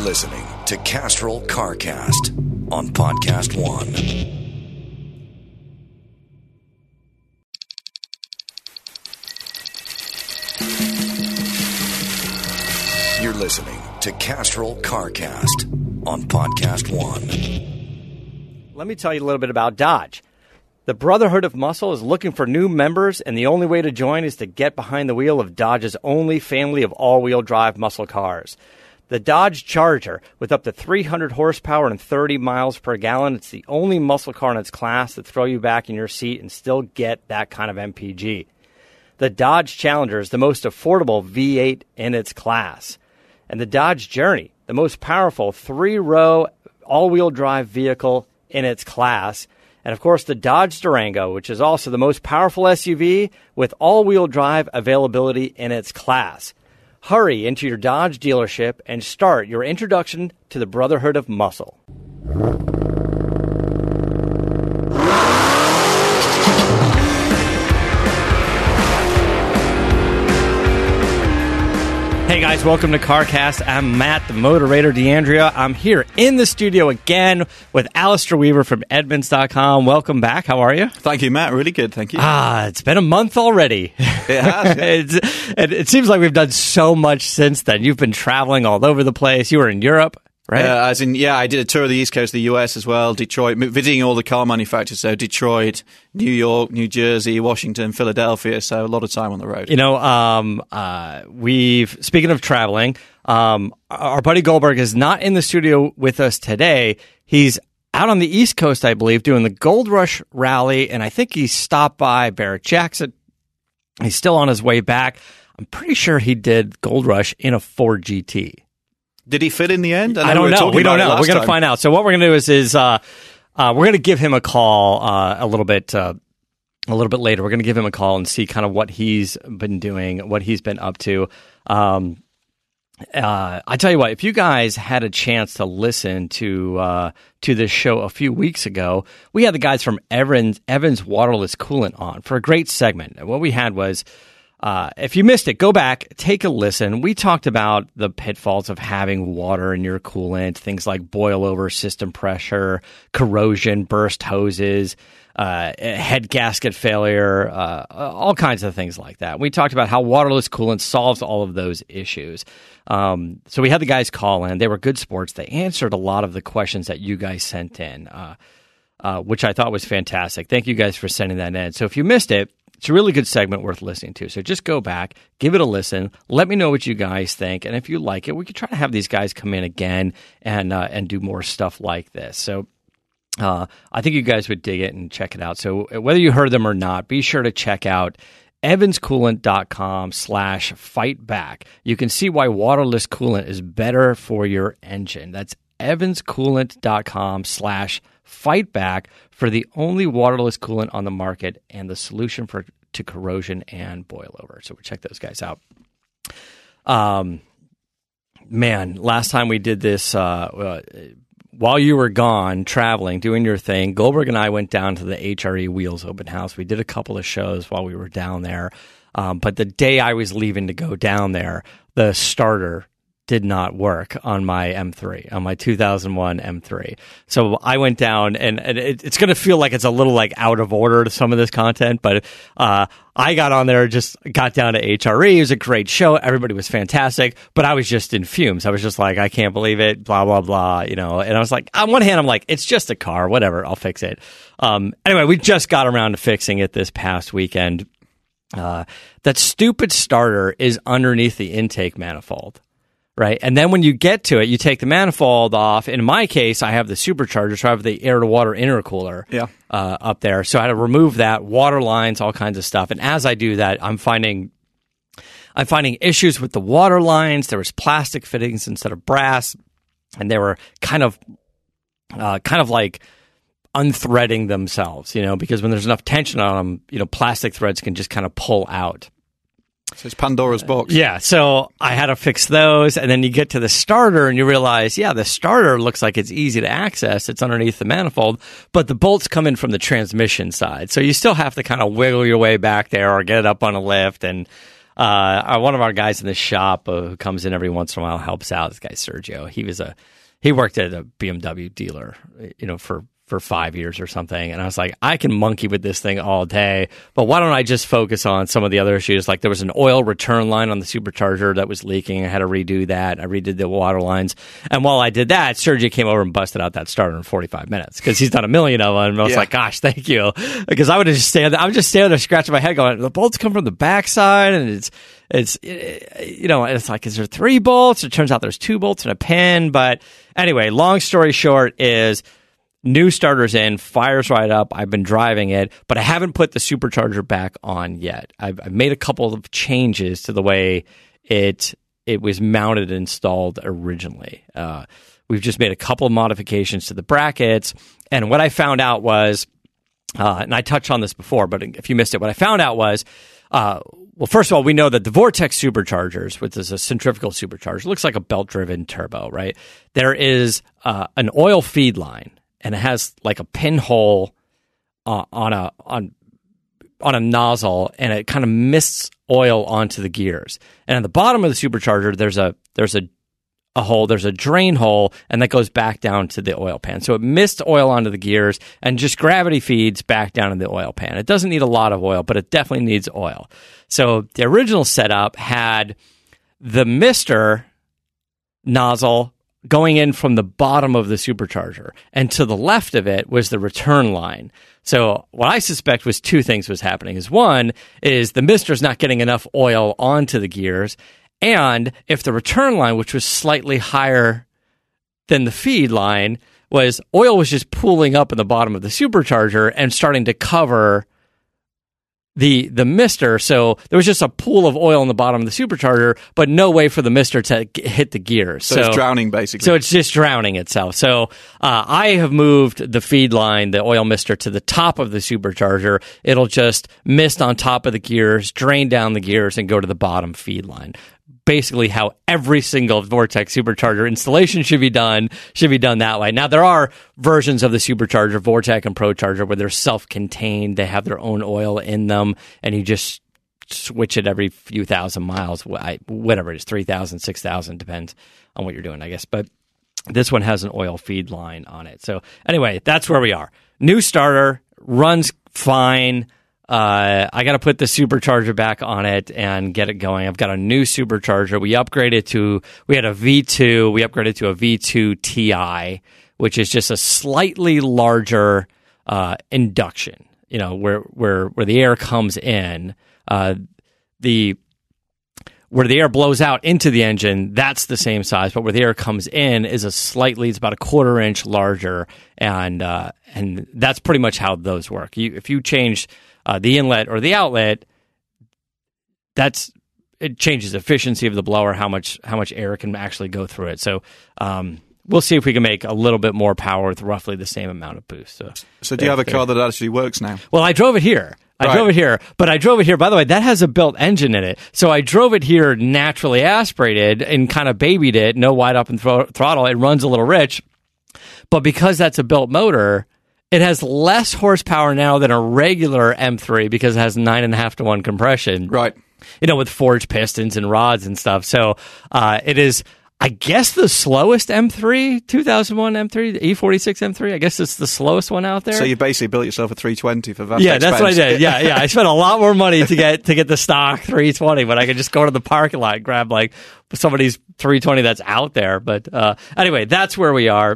listening to Castrol CarCast on Podcast One. You're listening to Castrol CarCast on Podcast One. Let me tell you a little bit about Dodge. The Brotherhood of Muscle is looking for new members, and the only way to join is to get behind the wheel of Dodge's only family of all-wheel drive muscle cars. The Dodge Charger, with up to 300 horsepower and 30 miles per gallon, it's the only muscle car in its class that throw you back in your seat and still get that kind of MPG. The Dodge Challenger is the most affordable V8 in its class. And the Dodge Journey, the most powerful three-row all-wheel drive vehicle in its class. And, of course, the Dodge Durango, which is also the most powerful SUV with all-wheel drive availability in its class. Hurry into your Dodge dealership and start your introduction to the Brotherhood of Muscle. Hey guys, welcome to CarCast. I'm Matt, the Motorator D'Andrea. I'm here in the studio again with Alistair Weaver from Edmunds.com. Welcome back. How are you? Thank you, Matt. Really good. Thank you. It's been a month already. It has. Yeah. It seems like we've done so much since then. You've been traveling all over the place. You were in Europe, right? I did a tour of the East Coast of the US as well. Detroit, visiting all the car manufacturers. So Detroit, New York, New Jersey, Washington, Philadelphia. So a lot of time on the road. You know, speaking of traveling, our buddy Goldberg is not in the studio with us today. He's out on the East Coast, I believe, doing the Gold Rush Rally, and I think he stopped by Barrett-Jackson. He's still on his way back. I'm pretty sure he did Gold Rush in a Ford GT. Did he fit in the end? I don't know. We don't know. We're going to find out. So what we're going to do is we're going to give him a call a little bit later. We're going to give him a call and see kind of what he's been doing, what he's been up to. I tell you what, if you guys had a chance to listen to this show a few weeks ago, we had the guys from Evans Waterless Coolant on for a great segment. What we had was, if you missed it, go back, take a listen. We talked about the pitfalls of having water in your coolant, things like boil over, system pressure, corrosion, burst hoses, head gasket failure, all kinds of things like that. We talked about how waterless coolant solves all of those issues. So we had the guys call in. They were good sports. They answered a lot of the questions that you guys sent in, which I thought was fantastic. Thank you guys for sending that in. So if you missed it, it's a really good segment worth listening to. So just go back, give it a listen. Let me know what you guys think. And if you like it, we could try to have these guys come in again and do more stuff like this. So I think you guys would dig it and check it out. So whether you heard them or not, be sure to check out evanscoolant.com/fightback. You can see why waterless coolant is better for your engine. That's evanscoolant.com/fightback for the only waterless coolant on the market and the solution to corrosion and boil over. So we check those guys out. Man, last time we did this, while you were gone, traveling, doing your thing, Goldberg and I went down to the HRE Wheels open house. We did a couple of shows while we were down there. But the day I was leaving to go down there, the starter did not work on my M3, on my 2001 M3. So I went down, and it's going to feel like it's a little like out of order to some of this content, but I got on there, just got down to HRE. It was a great show. Everybody was fantastic, but I was just in fumes. I was just like, I can't believe it, blah, blah, blah, you know. And I was like, on one hand, I'm like, it's just a car, whatever, I'll fix it. Anyway, we just got around to fixing it this past weekend. That stupid starter is underneath the intake manifold. Right. And then when you get to it, you take the manifold off. In my case, I have the supercharger, so I have the air to water intercooler up there. So I had to remove that, water lines, all kinds of stuff. And as I do that, I'm finding issues with the water lines. There was plastic fittings instead of brass, and they were kind of like unthreading themselves, you know, because when there's enough tension on them, you know, plastic threads can just kind of pull out. So it's Pandora's box. Yeah, so I had to fix those, and then you get to the starter, and you realize, yeah, the starter looks like it's easy to access. It's underneath the manifold, but the bolts come in from the transmission side. So you still have to kind of wiggle your way back there or get it up on a lift, and One of our guys in the shop who comes in every once in a while helps out. This guy Sergio. He worked at a BMW dealer, for 5 years or something. And I was like, I can monkey with this thing all day, but why don't I just focus on some of the other issues? Like there was an oil return line on the supercharger that was leaking. I had to redo that. I redid the water lines. And while I did that, Sergio came over and busted out that starter in 45 minutes because he's done a million of them. And I was like, gosh, thank you. Because I would have just standing there scratching my head going, the bolts come from the backside and it's like, is there 3 bolts? It turns out there's 2 bolts and a pin. But anyway, long story short is, new starter's in, fires right up. I've been driving it, but I haven't put the supercharger back on yet. I've made a couple of changes to the way it was mounted and installed originally. We've just made a couple of modifications to the brackets, and what I found out was, and I touched on this before, but if you missed it, what I found out was, well, first of all, we know that the Vortex superchargers, which is a centrifugal supercharger, looks like a belt-driven turbo, right? There is an oil feed line, and it has like a pinhole on a nozzle, and it kind of mists oil onto the gears. And at the bottom of the supercharger, there's a hole, there's a drain hole, and that goes back down to the oil pan. So it mists oil onto the gears, and just gravity feeds back down to the oil pan. It doesn't need a lot of oil, but it definitely needs oil. So the original setup had the mister nozzle going in from the bottom of the supercharger, and to the left of it was the return line. So what I suspect was 2 things was happening. One is the mister's not getting enough oil onto the gears, and if the return line, which was slightly higher than the feed line, oil was just pooling up in the bottom of the supercharger and starting to cover the mister. So there was just a pool of oil in the bottom of the supercharger, but no way for the mister to hit the gears. So it's drowning, basically. So it's just drowning itself. So I have moved the feed line, the oil mister, to the top of the supercharger. It'll just mist on top of the gears, drain down the gears, and go to the bottom feed line. Basically how every single Vortex supercharger installation should be done that way. Now, there are versions of the supercharger, Vortex and ProCharger, where they're self-contained. They have their own oil in them, and you just switch it every few thousand miles, whatever it is, 3,000, 6,000, depends on what you're doing, I guess. But this one has an oil feed line on it. So anyway, that's where we are. New starter, runs fine. I got to put the supercharger back on it and get it going. I've got a new supercharger. We had a V2, we upgraded to a V2 Ti, which is just a slightly larger induction, where the air comes in. Where the air blows out into the engine, that's the same size, but where the air comes in is it's about a 1/4 inch larger, and that's pretty much how those work. If you change the inlet or the outlet, it changes efficiency of the blower, how much air can actually go through it. So we'll see if we can make a little bit more power with roughly the same amount of boost. So do you have a car that actually works now? Well, I drove it here. But I drove it here. By the way, that has a built engine in it. So I drove it here naturally aspirated and kind of babied it, no wide open throttle. It runs a little rich. But because that's a built motor, it has less horsepower now than a regular M3 because it has 9.5 to 1 compression. Right. With forged pistons and rods and stuff. So it is, I guess, the slowest M3, 2001 M3, the E46 M3. I guess it's the slowest one out there. So you basically built yourself a 320 for that. Yeah, that's what I did. Yeah. I spent a lot more money to get the stock 320, but I could just go to the parking lot and grab like somebody's 320 that's out there. But anyway, that's where we are.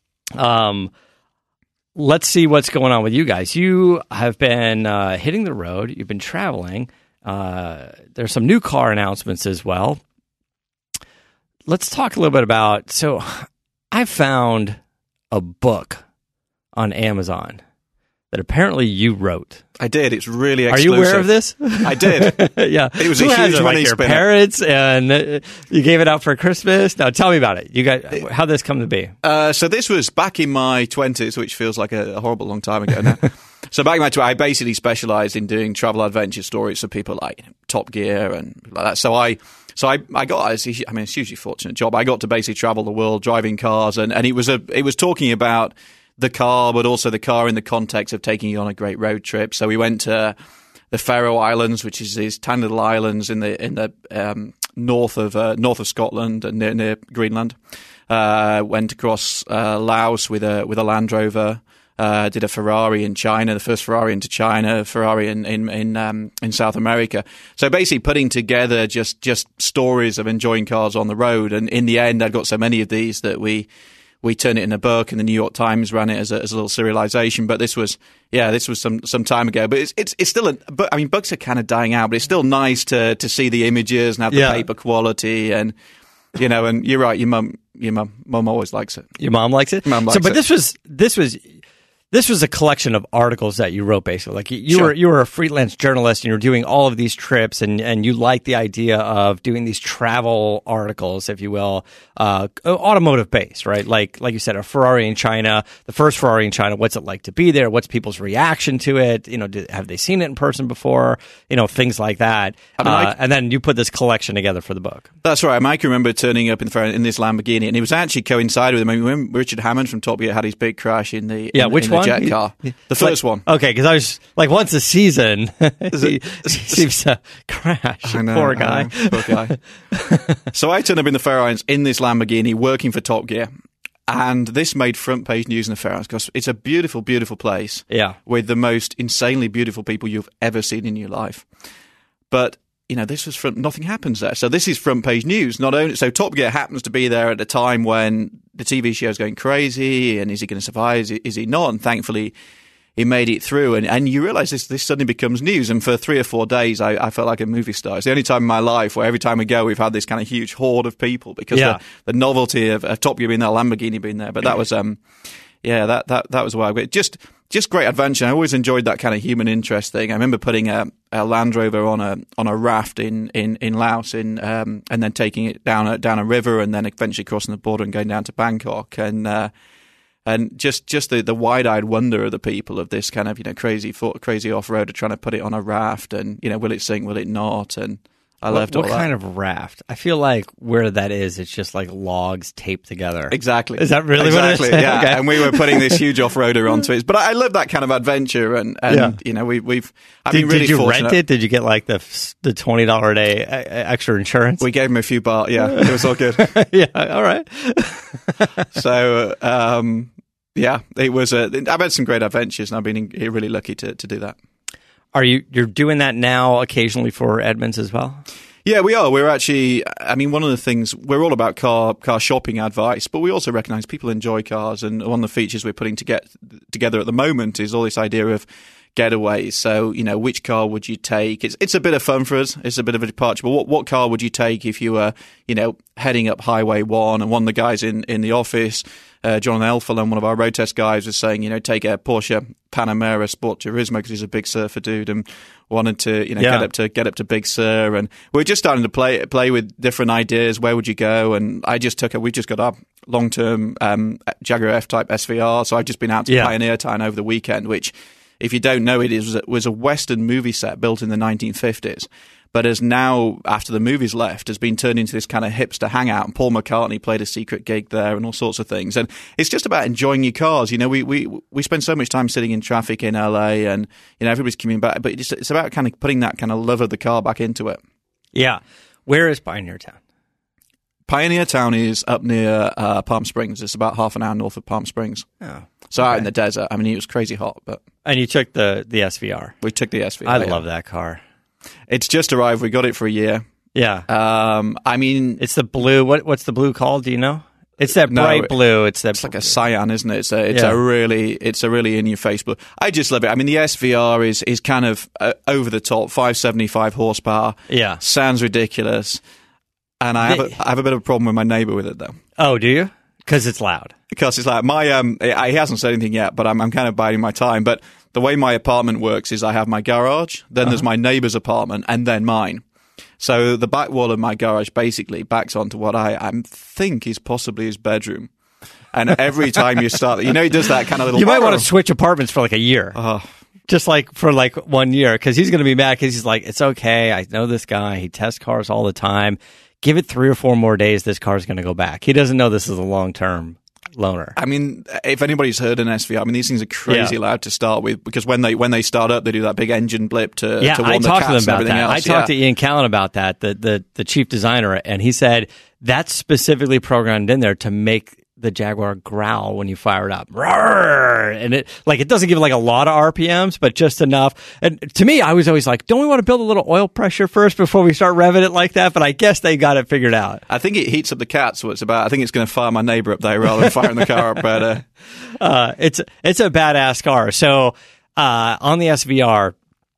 Let's see what's going on with you guys. You have been hitting the road. You've been traveling. There's some new car announcements as well. Let's talk a little bit about... So I found a book on Amazon that apparently you wrote. I did. It's really exclusive. Are you aware of this? I did. Yeah. It was a huge money your spinner. Parents, and you gave it out for Christmas. Now, tell me about it. You got how this come to be. So this was back in my 20s, which feels like a horrible long time ago now. So back in my 20s, I basically specialized in doing travel adventure stories for people like Top Gear and like that. So I got, it's a hugely fortunate job. I got to basically travel the world driving cars, and it was talking about the car, but also the car in the context of taking you on a great road trip. So we went to Faroe Islands, which is these tiny little islands in the north of Scotland and near Greenland. Went across Laos with a Land Rover. Did a Ferrari in China, the first Ferrari into China, Ferrari in South America. So basically putting together just stories of enjoying cars on the road. And in the end, I'd got so many of these that we turned it in a book, and the New York Times ran it as a little serialization. But this was some time ago. But it's still books are kind of dying out, but it's still nice to see the images and have the paper quality. And and you're right, your mum always likes it. Your mom likes it. Mum likes it. But this was a collection of articles that you wrote, basically. Like you were a freelance journalist, and you were doing all of these trips, and you liked the idea of doing these travel articles, if you will, automotive based, right? Like you said, a Ferrari in China, the first Ferrari in China. What's it like to be there? What's people's reaction to it? Have they seen it in person before? Things like that. And then you put this collection together for the book. That's right. I can remember turning up in this Lamborghini, and it was actually coincided with him. When Richard Hammond from Top Gear had his big crash in the which one? Jet car. The first one. Okay, because I was like, once a season, he seems to crash. I know, Poor guy. Poor guy. So I turned up in the Faroe Islands in this Lamborghini working for Top Gear. And this made front page news in the Faroe Islands because it's a beautiful, beautiful place. Yeah. With the most insanely beautiful people you've ever seen in your life. But this was nothing happens there. So this is front page news. So Top Gear happens to be there at a time when the TV show is going crazy, and is he going to survive? Is he not? And thankfully, he made it through. And you realize this suddenly becomes news. And for 3 or 4 days, I felt like a movie star. It's the only time in my life where every time we go, we've had this kind of huge horde of people because the novelty of Top Gear being there, Lamborghini being there. But that was that was why I went. Just great adventure. I always enjoyed that kind of human interest thing. I remember putting a Land Rover on a raft in Laos, and then taking it down a river, and then eventually crossing the border and going down to Bangkok, and just the wide-eyed wonder of the people of this kind of crazy off-roader trying to put it on a raft, and will it sink, will it not, and I loved all that. What kind of raft? I feel like where that is, it's just like logs taped together. Exactly. Is that really what it is? Yeah. Okay. And we were putting this huge off-roader onto it. But I love that kind of adventure, and we've I've been really Did you fortunate. rent it? Did you get like the $20 a day extra insurance? We gave him a few baht. Yeah, it was all good. Yeah, all right. So it was. I've had some great adventures, and I've been really lucky to do that. You're doing that now occasionally for Edmunds as well? Yeah, we are. We're actually, one of the things, we're all about car shopping advice, but we also recognize people enjoy cars, and one of the features we're putting together at the moment is all this idea of getaways. So, which car would you take? It's a bit of fun for us. It's a bit of a departure, but what car would you take if you were, heading up Highway 1? And one of the guys in the office, John Elfel, one of our road test guys, was saying, take a Porsche Panamera Sport Turismo because he's a big surfer dude and wanted to, get up to Big Sur. And we're just starting to play with different ideas. Where would you go? And we just got our long-term Jaguar F-Type SVR. So I've just been out to Pioneer Town over the weekend, which, if you don't know, it was a Western movie set built in the 1950s. But has now, after the movies left, has been turned into this kind of hipster hangout. And Paul McCartney played a secret gig there and all sorts of things. And it's just about enjoying your cars. We spend so much time sitting in traffic in LA, and everybody's coming back. But it's about kind of putting that kind of love of the car back into it. Yeah. Where is Pioneer Town? Pioneer Town is up near Palm Springs. It's about half an hour north of Palm Springs. Oh. So out in the desert. It was crazy hot, but and you took the SVR. We took the SVR. I love that car. It's just arrived. We got it for a year. Yeah. It's the blue. What's the blue called? Do you know? It's that bright blue. It's like a cyan, isn't it? It's a really in your face blue. I just love it. The SVR is kind of over the top, 575 horsepower. Yeah. Sounds ridiculous. And I have a bit of a problem with my neighbor with it, though. Oh, do you? Because it's loud. Because it's loud. He hasn't said anything yet, but I'm kind of biding my time. But the way my apartment works is I have my garage, then there's my neighbor's apartment, and then mine. So the back wall of my garage basically backs onto what I think is possibly his bedroom. And every time you start, he does that kind of little... You might want to switch apartments for like a year. Just like for like 1 year, because he's going to be mad because he's like, it's okay. I know this guy. He tests cars all the time. Give it 3 or 4 more days. This car's going to go back. He doesn't know this is a long term. loner. I mean, if anybody's heard an SVR, I mean, these things are crazy loud to start with because when they start up, they do that big engine blip to warn the cats I talked to them about that. else. I talked to Ian Callan about that, the chief designer, and he said that's specifically programmed in there to make the Jaguar growl when you fire it up. Roar! And it doesn't give like a lot of RPMs, but just enough. And to me, I was always like, don't we want to build a little oil pressure first before we start revving it like that? But I guess they got it figured out. I think it heats up the cats. What it's about. I think it's going to fire my neighbor up there rather than firing the car up better. It's a badass car. So on the SVR,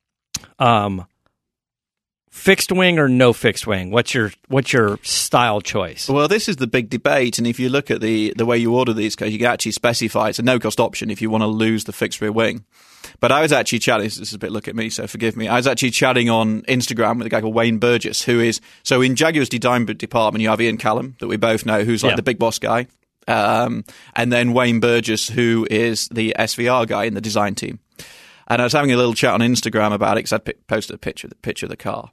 fixed wing or no fixed wing? What's your style choice? Well, this is the big debate, and if you look at the way you order these cars, you can actually specify it's a no-cost option if you want to lose the fixed rear wing. But I was actually chatting, this is a bit look at me, so forgive me. I was actually chatting on Instagram with a guy called Wayne Burgess, who is, so in Jaguar's design department, you have Ian Callum, that we both know, who's like the big boss guy, and then Wayne Burgess, who is the SVR guy in the design team. And I was having a little chat on Instagram about it because I'd posted a picture of the car.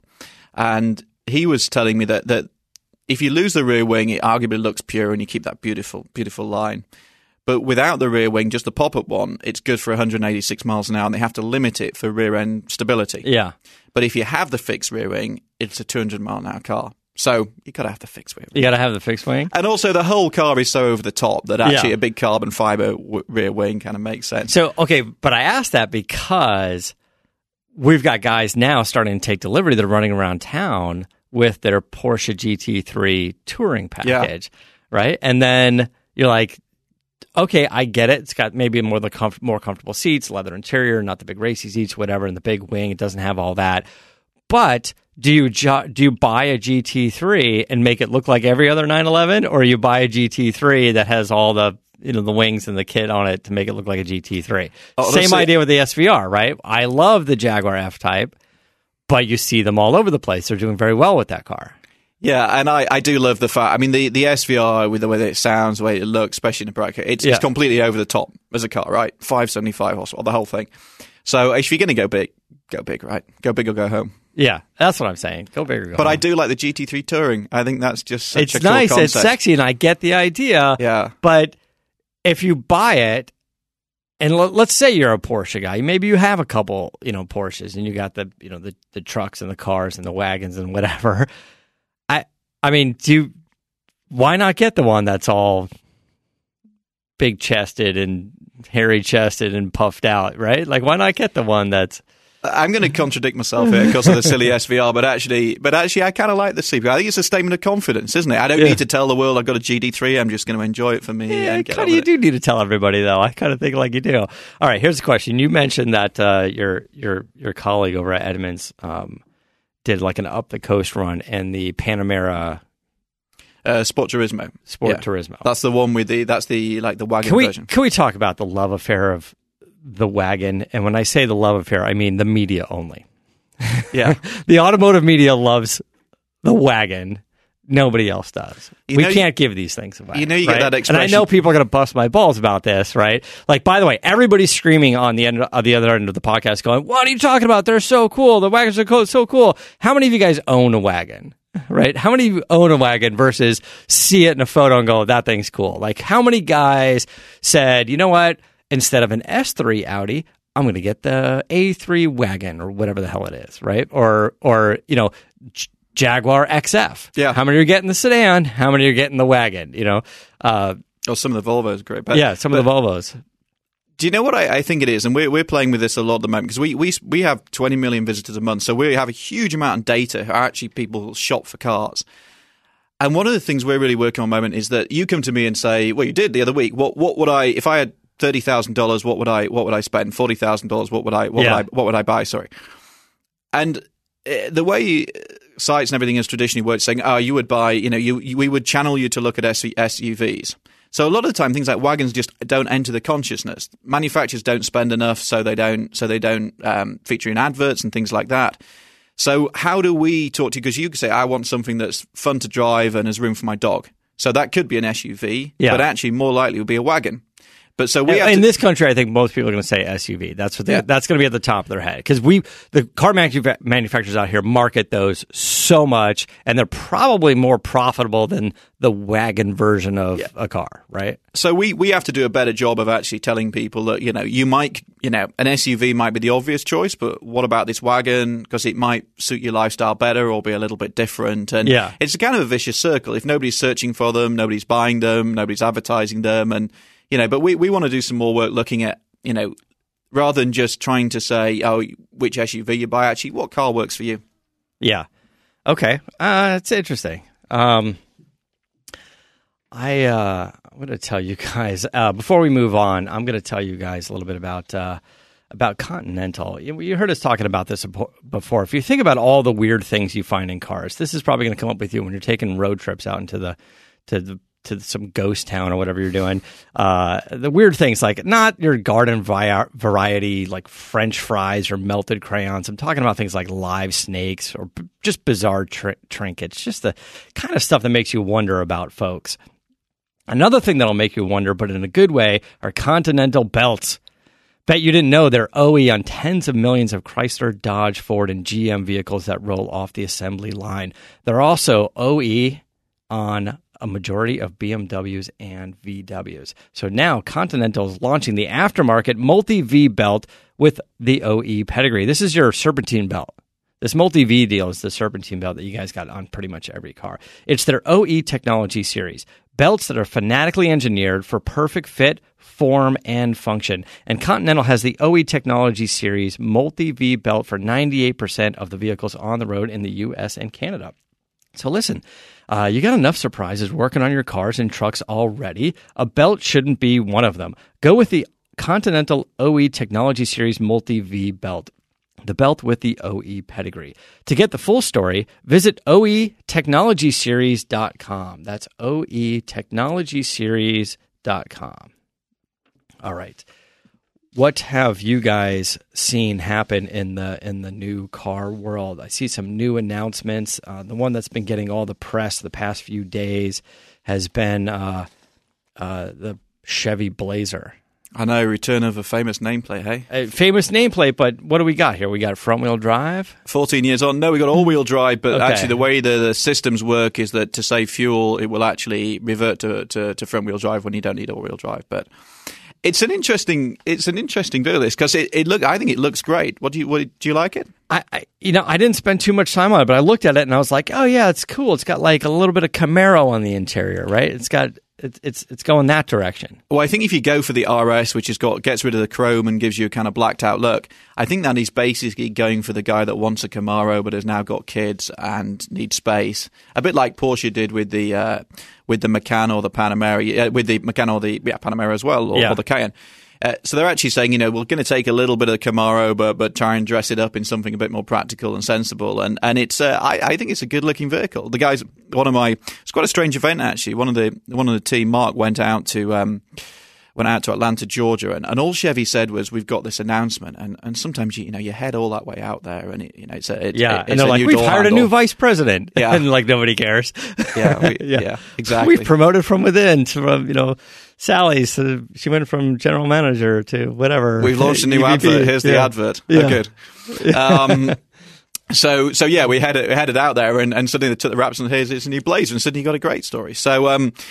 And he was telling me that if you lose the rear wing, it arguably looks pure and you keep that beautiful, beautiful line. But without the rear wing, just the pop-up one, it's good for 186 miles an hour, and they have to limit it for rear-end stability. Yeah. But if you have the fixed rear wing, it's a 200-mile-an-hour car. So you got to have the fixed rear wing. You got to have the fixed wing? And also the whole car is so over the top that actually a big carbon fiber rear wing kind of makes sense. So, okay, but I asked that because we've got guys now starting to take delivery that are running around town with their Porsche GT3 touring package, right? And then you're like, okay, I get it. It's got maybe more comfortable seats, leather interior, not the big racy seats, whatever, and the big wing. It doesn't have all that. But do you buy a GT3 and make it look like every other 911, or you buy a GT3 that has all the the wings and the kit on it to make it look like a GT3? Same idea with the SVR, right? I love the Jaguar F-Type, but you see them all over the place. They're doing very well with that car. Yeah, and I do love the fact. I mean, the SVR with the way that it sounds, the way it looks, especially in the bracket, it's completely over the top as a car, right? 575 horsepower, the whole thing. So if you're going to go big, right? Go big or go home. Yeah, that's what I'm saying. Go big or go home. I do like the GT3 Touring. I think that's just such a cool nice. concept. It's sexy, and I get the idea. Yeah. But if you buy it, and let's say you're a Porsche guy, maybe you have a couple, Porsches, and you got the, the trucks and the cars and the wagons and whatever. I mean, why not get the one that's all big chested and hairy chested and puffed out, right? Like, why not get the one that's... I'm going to contradict myself here because of the silly SVR, but actually, I kind of like the CP. I think it's a statement of confidence, isn't it? I don't need to tell the world I've got a GT3. I'm just going to enjoy it for me. Yeah, you do need to tell everybody, though. I kind of think like you do. All right, here's a question. You mentioned that your colleague over at Edmunds did like an up the coast run in the Panamera. Sport Turismo. Turismo. That's the one with the wagon version. Can we talk about the love affair of the wagon? And when I say the love affair, I mean the media only. Yeah. The automotive media loves the wagon. Nobody else does. We can't give these things away. You get that expression. And I know people are going to bust my balls about this, right? Like, by the way, everybody's screaming on the other end of the podcast going, what are you talking about? They're so cool. The wagons are so cool. How many of you guys own a wagon? Right? How many of you own a wagon versus see it in a photo and go, that thing's cool? Like, how many guys said, you know what? Instead of an S3 Audi, I'm going to get the A3 wagon or whatever the hell it is, right? Or Jaguar XF. Yeah. How many are getting the sedan? How many are getting the wagon? Some of the Volvos are great. Some of the Volvos. Do you know what I think it is? And we're playing with this a lot at the moment because we have 20 million visitors a month. So we have a huge amount of data. Actually, people shop for cars. And one of the things we're really working on at the moment is that you come to me and say, well, you did the other week. What would I, if I had $30,000, what would I spend? $40,000, what would I buy? Sorry. And the way sites and everything has traditionally worked, saying, you would buy, we would channel you to look at SUVs. So a lot of the time, things like wagons just don't enter the consciousness. Manufacturers don't spend enough, so they don't feature in adverts and things like that. So how do we talk to you? Because you could say, I want something that's fun to drive and has room for my dog. So that could be an SUV, but actually more likely would be a wagon. But so we have in to, this country, I think most people are going to say SUV. That's what that's going to be at the top of their head because the car manufacturers out here market those so much, and they're probably more profitable than the wagon version of a car, right? So we have to do a better job of actually telling people that an SUV might be the obvious choice, but what about this wagon? Because it might suit your lifestyle better or be a little bit different. And it's a kind of a vicious circle. If nobody's searching for them, nobody's buying them, nobody's advertising them, and but we want to do some more work looking at, rather than just trying to say, oh, which SUV you buy, actually, what car works for you? Yeah. Okay. It's interesting. I'm going to tell you guys, before we move on, I'm going to tell you guys a little bit about Continental. You heard us talking about this before. If you think about all the weird things you find in cars, this is probably going to come up with you when you're taking road trips out into to some ghost town or whatever you're doing. The weird things, like not your garden variety, like French fries or melted crayons. I'm talking about things like live snakes or just bizarre trinkets, just the kind of stuff that makes you wonder about, folks. Another thing that'll make you wonder, but in a good way, are Continental belts. Bet you didn't know they're OE on tens of millions of Chrysler, Dodge, Ford, and GM vehicles that roll off the assembly line. They're also OE on a majority of BMWs and VWs. So now Continental is launching the aftermarket multi-V belt with the OE pedigree. This is your Serpentine belt. This multi-V deal is the Serpentine belt that you guys got on pretty much every car. It's their OE technology series. Belts that are fanatically engineered for perfect fit, form, and function. And Continental has the OE Technology Series multi-V belt for 98% of the vehicles on the road in the U.S. and Canada. So listen, you got enough surprises working on your cars and trucks already. A belt shouldn't be one of them. Go with the Continental OE Technology Series multi-V belt. The belt with the OE pedigree. To get the full story, visit oetechnologyseries.com. That's oetechnologyseries.com. All right. What have you guys seen happen in the new car world? I see some new announcements. The one that's been getting all the press the past few days has been the Chevy Blazer. I know, return of a famous nameplate, hey? A famous nameplate, but what do we got here? We got front-wheel drive? 14 years on. No, we got all-wheel drive, but actually the way the systems work is that to save fuel, it will actually revert to front-wheel drive when you don't need all-wheel drive. But it's an interesting deal, this, because I think it looks great. Do you like it? I didn't spend too much time on it, but I looked at it and I was like, oh yeah, it's cool. It's got like a little bit of Camaro on the interior, right? It's going that direction. Well, I think if you go for the RS, which gets rid of the chrome and gives you a kind of blacked out look, I think that is basically going for the guy that wants a Camaro but has now got kids and needs space. A bit like Porsche did with the Macan or the Panamera, with the Macan or the Panamera as well, or the Cayenne. So they're actually saying, we're going to take a little bit of the Camaro, but try and dress it up in something a bit more practical and sensible. And it's, I think it's a good looking vehicle. The guys, it's quite a strange event actually. One of the team, Mark, went out to Atlanta, Georgia, and all Chevy said was, "We've got this announcement." And sometimes you head all that way out there, and it's and they're like, "We've hired a new vice president," and like nobody cares. Yeah, exactly. We've promoted from within, from Sally, so she went from general manager to whatever. We've launched a new EVP. Advert. Here's the advert. Yeah. Oh, good. So we headed out there, and suddenly they took the raps, and here's a new Blazer, and suddenly you got a great story. So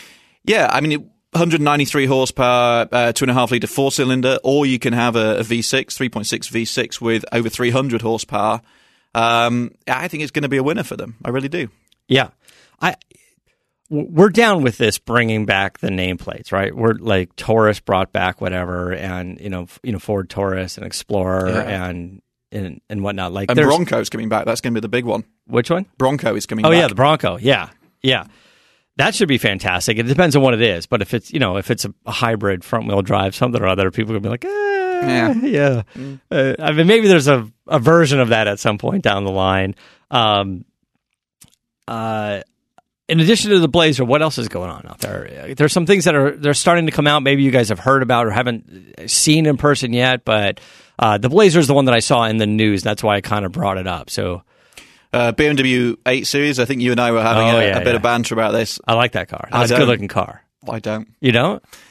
193 horsepower, 2.5 litre 4-cylinder, or you can have a V6, 3.6 V6 with over 300 horsepower. I think it's going to be a winner for them. I really do. Yeah. We're down with this bringing back the nameplates, right? We're like Taurus brought back whatever, and Ford Taurus and Explorer and whatnot. Like, and Bronco's coming back. That's going to be the big one. Which one? Bronco is coming back. Oh yeah, the Bronco. Yeah. That should be fantastic. It depends on what it is, but if it's a hybrid front wheel drive, something or other, people are gonna be like, yeah. I mean, maybe there's a version of that at some point down the line. In addition to the Blazer, what else is going on out there? There's some things they're starting to come out. Maybe you guys have heard about or haven't seen in person yet, but the Blazer is the one that I saw in the news. That's why I kind of brought it up. So. BMW 8 Series, I think you and I were having a bit of banter about this. I like that car. That's a good-looking car. I don't. You don't?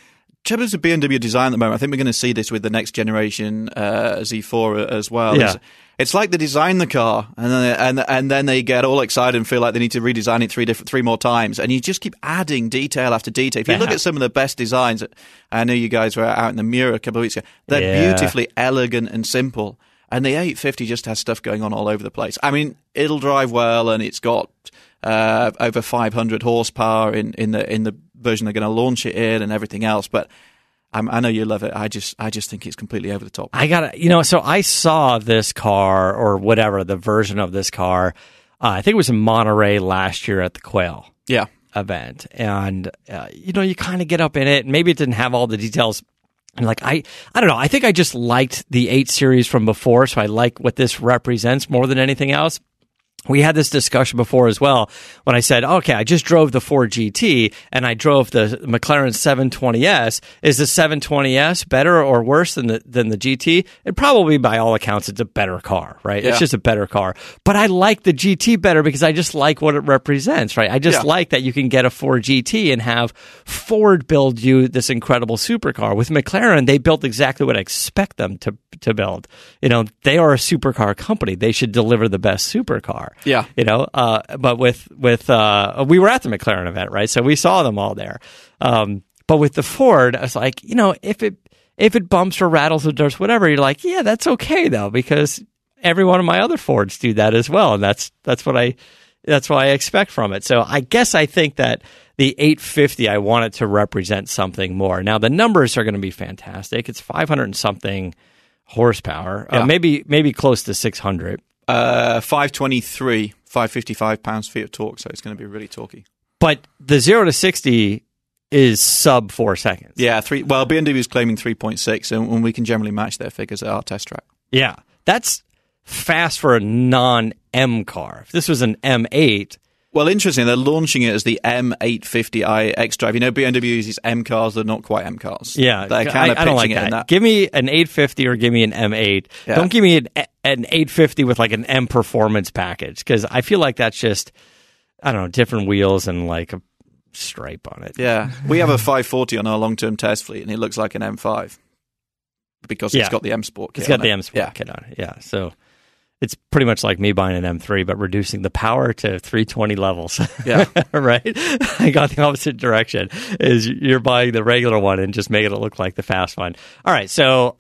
trouble is with BMW design at the moment. I think we're going to see this with the next generation Z4 as well. Yeah. It's like they design the car and then they get all excited and feel like they need to redesign it three more times, and you just keep adding detail after detail. If you look at some of the best designs, I know you guys were out in the Mura a couple of weeks ago. They're beautifully elegant and simple, and the 850 just has stuff going on all over the place. I mean, it'll drive well, and it's got over 500 horsepower in the version they're going to launch it in, and everything else, but. I know you love it. I just think it's completely over the top. So I saw this car, or whatever, the version of this car, I think it was in Monterey last year at the Quail event. And, you kind of get up in it, and maybe it didn't have all the details. And I don't know. I think I just liked the 8 Series from before, so I like what this represents more than anything else. We had this discussion before as well when I said, okay, I just drove the Ford GT and I drove the McLaren 720S. Is the 720S better or worse than the GT? It probably, by all accounts, it's a better car, right? Yeah. It's just a better car. But I like the GT better because I just like what it represents, right? I just like that you can get a Ford GT and have Ford build you this incredible supercar. With McLaren, they built exactly what I expect them to build. They are a supercar company. They should deliver the best supercar. Yeah. But with we were at the McLaren event, right? So we saw them all there. But with the Ford, I was like, if it bumps or rattles or does whatever, you're like, yeah, that's okay though, because every one of my other Fords do that as well, and that's what I expect from it. So I guess I think that the 850, I want it to represent something more. Now the numbers are going to be fantastic. It's 500 and something horsepower, maybe close to 600. 523, 555 pounds-feet of torque, so it's going to be really torquey. But the 0 to 60 is sub 4 seconds. Yeah, BMW is claiming 3.6, and we can generally match their figures at our test track. Yeah, that's fast for a non-M car. If this was an M8... Well, interesting, they're launching it as the M850i xDrive. BMW uses M cars, they're not quite M cars. Yeah, they're kind of I don't like that. Give me an 850 or give me an M8. Yeah. Don't give me an 850 with like an M performance package, because I feel like that's just, I don't know, different wheels and like a stripe on it. Yeah, we have a 540 on our long-term test fleet, and it looks like an M5 because it's got the M Sport kit. It's got the M Sport kit on it. Yeah, so it's pretty much like me buying an M3, but reducing the power to 320 levels. Yeah. Right? I got the opposite direction, is you're buying the regular one and just making it look like the fast one. All right, so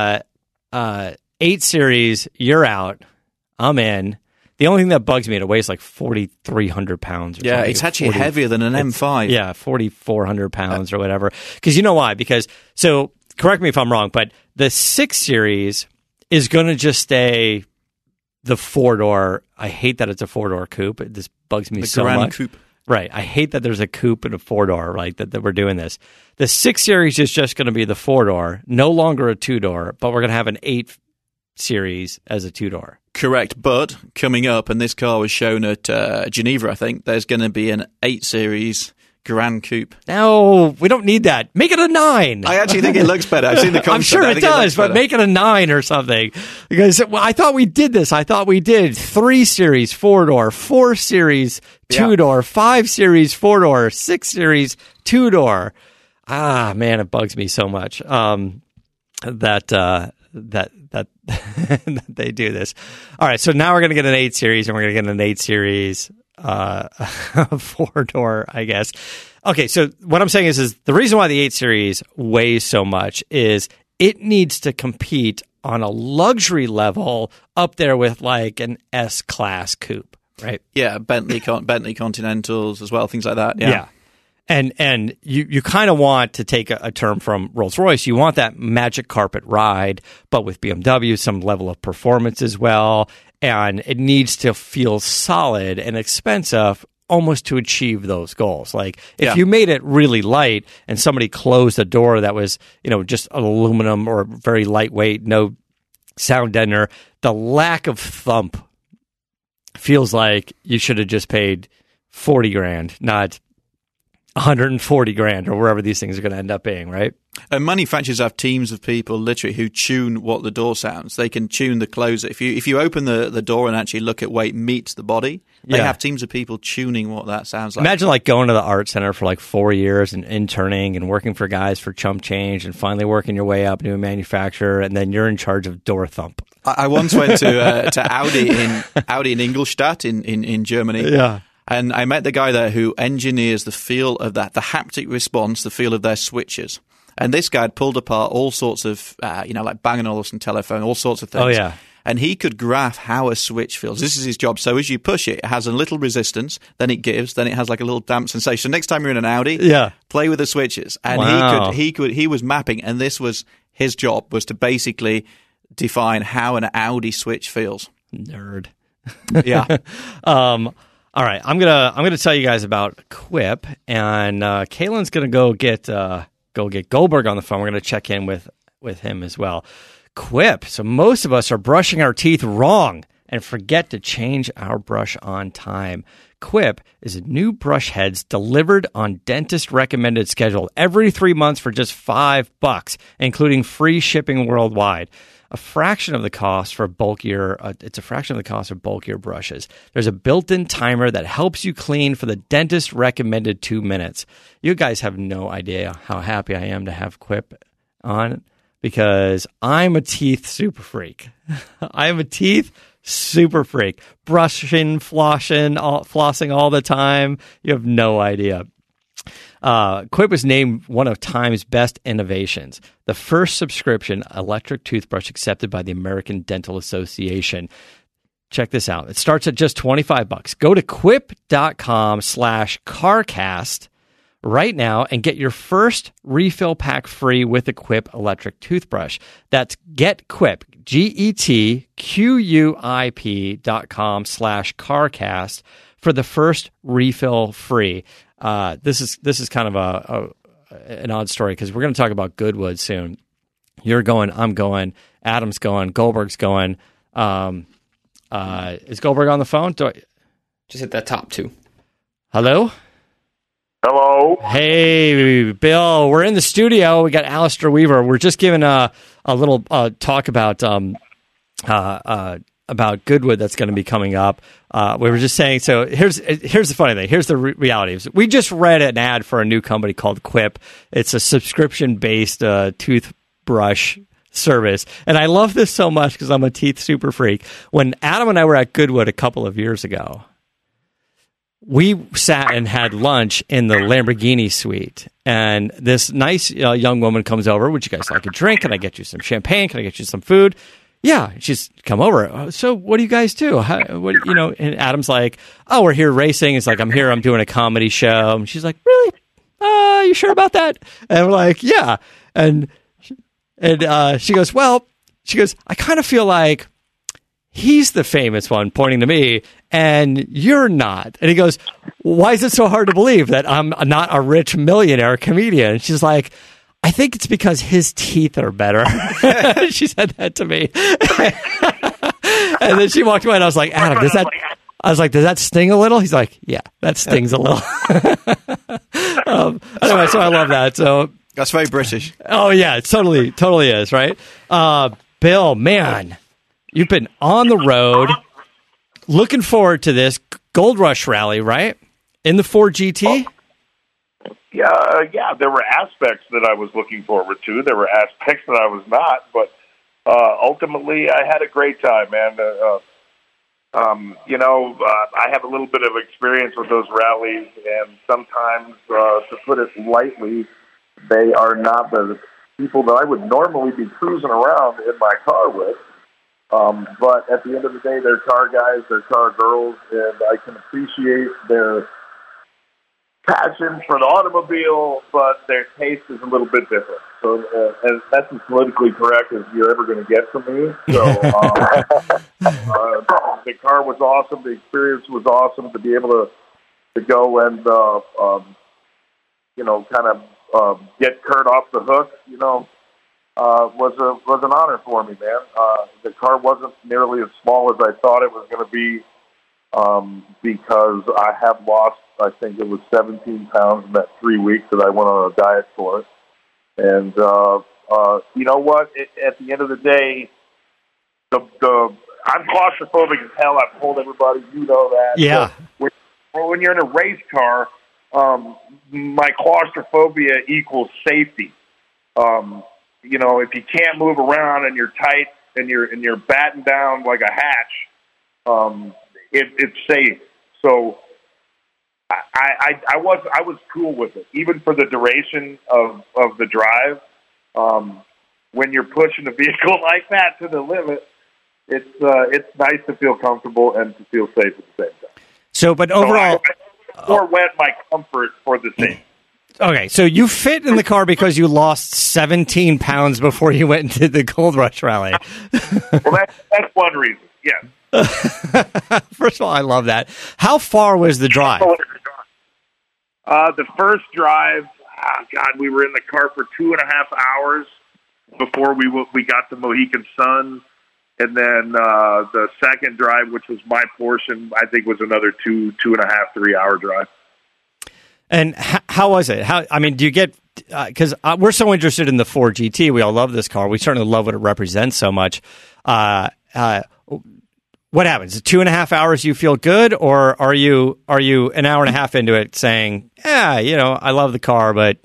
8 Series, you're out. I'm in. The only thing that bugs me, it weighs like 4,300 pounds. Or something. It's actually heavier than an M5. Yeah, 4,400 pounds or whatever. Because you know why? So correct me if I'm wrong, but the 6 Series is going to just stay the 4-door. I hate that it's a 4-door coupe. This bugs me so much. Coupe. Right. I hate that there's a coupe and a 4-door, right, that we're doing this. The 6 Series is just going to be the 4-door, no longer a 2-door, but we're going to have an 8 Series as a 2-door. Correct. But coming up, and this car was shown at Geneva, I think, there's going to be an 8 Series Grand Coupe. No, we don't need that. Make it a 9. I actually think it looks better. I've seen the concept. I'm sure it does, but make it a 9 or something. Because I thought we did this. I thought we did 3 Series 4-door, 4 Series 2-door, 5 Series 4-door, 6 Series 2-door. Ah, man, it bugs me so much that they do this. All right, so now we're going to get an 8 Series, and we're going to get an 8 Series 4-door, I guess. Okay, so what I'm saying is the reason why the 8 Series weighs so much is it needs to compete on a luxury level up there with like an S-Class coupe, right? Yeah, Bentley Continentals as well, things like that. Yeah. And you kind of want to take a term from Rolls-Royce. You want that magic carpet ride, but with BMW, some level of performance as well. And it needs to feel solid and expensive almost to achieve those goals. Like if you made it really light and somebody closed a door that was, just aluminum or very lightweight, no sound deadener, the lack of thump feels like you should have just paid $40,000, not 140 grand or wherever these things are going to end up being, right? And manufacturers have teams of people literally who tune what the door sounds. They can tune the closer. If you open the door and actually look at weight meets the body, they have teams of people tuning what that sounds like. Imagine like going to the art center for like 4 years and interning and working for guys for chump change and finally working your way up to a manufacturer, and then you're in charge of door thump. I once went to Audi in Ingolstadt in Germany. Yeah. And I met the guy there who engineers the feel of that, the haptic response, the feel of their switches. And this guy had pulled apart all sorts of, like Bang & Olufsen telephone, all sorts of things. Oh, yeah. And he could graph how a switch feels. This is his job. So as you push it, it has a little resistance, then it gives, then it has like a little damp sensation. So next time you're in an Audi, play with the switches. And he was mapping, and this was his job, was to basically define how an Audi switch feels. Nerd. Yeah. All right, I'm gonna tell you guys about Quip, and Kaylin's gonna go get Goldberg on the phone. We're gonna check in with him as well. Quip. So most of us are brushing our teeth wrong and forget to change our brush on time. Quip is new brush heads delivered on dentist recommended schedule every 3 months for just $5, including free shipping worldwide. It's a fraction of the cost of bulkier brushes. There's a built-in timer that helps you clean for the dentist recommended 2 minutes. You guys have no idea how happy I am to have Quip on, because I'm a teeth super freak. I'm a teeth super freak. Brushing, flossing all the time. You have no idea. Quip was named one of Time's best innovations, the first subscription electric toothbrush accepted by the American Dental Association. Check this out. It starts at just $25. Go to quip.com/carcast right now and get your first refill pack free with a Quip electric toothbrush. That's GetQuip, GetQuip.com/carcast for the first refill free. This is kind of an odd story because we're going to talk about Goodwood soon. You're going, I'm going, Adam's going, Goldberg's going. Is Goldberg on the phone? Just hit that top two. Hello? Hello. Hey, Bill. We're in the studio. We got Alistair Weaver. We're just giving a little talk about Goodwood that's going to be coming up. We were just saying, so here's the funny thing. Here's the reality. We just read an ad for a new company called Quip. It's a subscription-based toothbrush service. And I love this so much because I'm a teeth super freak. When Adam and I were at Goodwood a couple of years ago, we sat and had lunch in the Lamborghini suite. And this nice young woman comes over. Would you guys like a drink? Can I get you some champagne? Can I get you some food? Yeah, she's come over. So what do you guys do? And Adam's like, oh, we're here racing. It's like, I'm here. I'm doing a comedy show. And she's like, really? You sure about that? And we're like, yeah. And she goes, I kind of feel like he's the famous one, pointing to me, and you're not. And he goes, why is it so hard to believe that I'm not a rich millionaire comedian? And she's like, I think it's because his teeth are better. She said that to me. And then she walked away, and I was like, Adam, does that sting a little? He's like, yeah, that stings a little. Anyway, so I love that. So that's very British. Oh, yeah, it totally is, right? Bill, man, you've been on the road. Looking forward to this Gold Rush rally, right? In the Ford GT? Yeah, there were aspects that I was looking forward to. There were aspects that I was not, but ultimately I had a great time, man. I have a little bit of experience with those rallies, and sometimes, to put it lightly, they are not the people that I would normally be cruising around in my car with. But at the end of the day, they're car guys, they're car girls, and I can appreciate their passion for the automobile, but their taste is a little bit different. So that's as politically correct as you're ever going to get from me. So the car was awesome. The experience was awesome to be able to go and, get Kurt off the hook, was an honor for me, man. The car wasn't nearly as small as I thought it was going to be. because I have lost, I think it was 17 pounds in that 3 weeks that I went on a diet for it. And you know what? At the end of the day, I'm claustrophobic as hell. I've told everybody, you know that. Yeah. So when you're in a race car, my claustrophobia equals safety. You know, if you can't move around and you're tight and you're battened down like a hatch, it's safe. So I was cool with it, even for the duration of the drive. When you're pushing a vehicle like that to the limit, it's nice to feel comfortable and to feel safe at the same time. So, but overall, I forewent my comfort for the same. Okay, so you fit in the car because you lost 17 pounds before you went into the Gold Rush Rally. Well, that's one reason, yes. First of all, I love that. How far was the drive? The first drive, we were in the car for 2.5 hours before we got to Mohegan Sun. And then the second drive, which was my portion, I think was another 2.5, 3 hour drive. And how was it? Do you get, because we're so interested in the Ford GT. We all love this car. We certainly love what it represents so much. What happens? 2.5 hours, you feel good, or are you an hour and a half into it saying, I love the car, but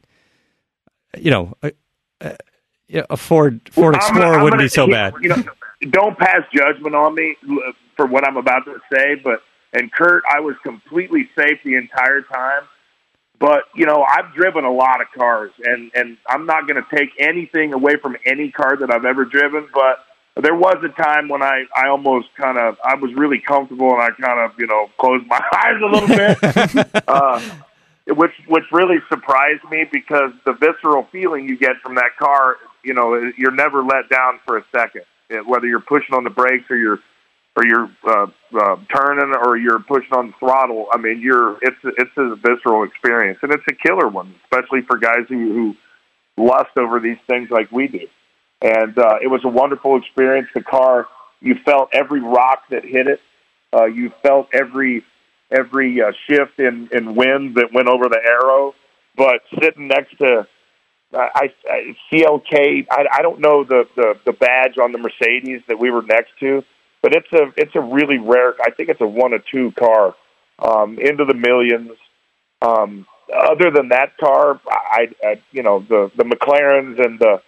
a Ford Explorer wouldn't be so bad. Don't pass judgment on me for what I'm about to say, and Kurt, I was completely safe the entire time. But, I've driven a lot of cars, and I'm not going to take anything away from any car that I've ever driven, but there was a time when I almost I was really comfortable, and I closed my eyes a little bit, which really surprised me, because the visceral feeling you get from that car, you're never let down for a second, whether you're pushing on the brakes or you're turning or you're pushing on the throttle. I mean, it's a visceral experience, and it's a killer one, especially for guys who lust over these things like we do. And it was a wonderful experience. The car, you felt every rock that hit it. You felt every shift in wind that went over the aero. But sitting next to CLK, I don't know the badge on the Mercedes that we were next to, but it's a really rare. I think it's a 1 of 2 car, into the millions. Other than that car, the McLarens and the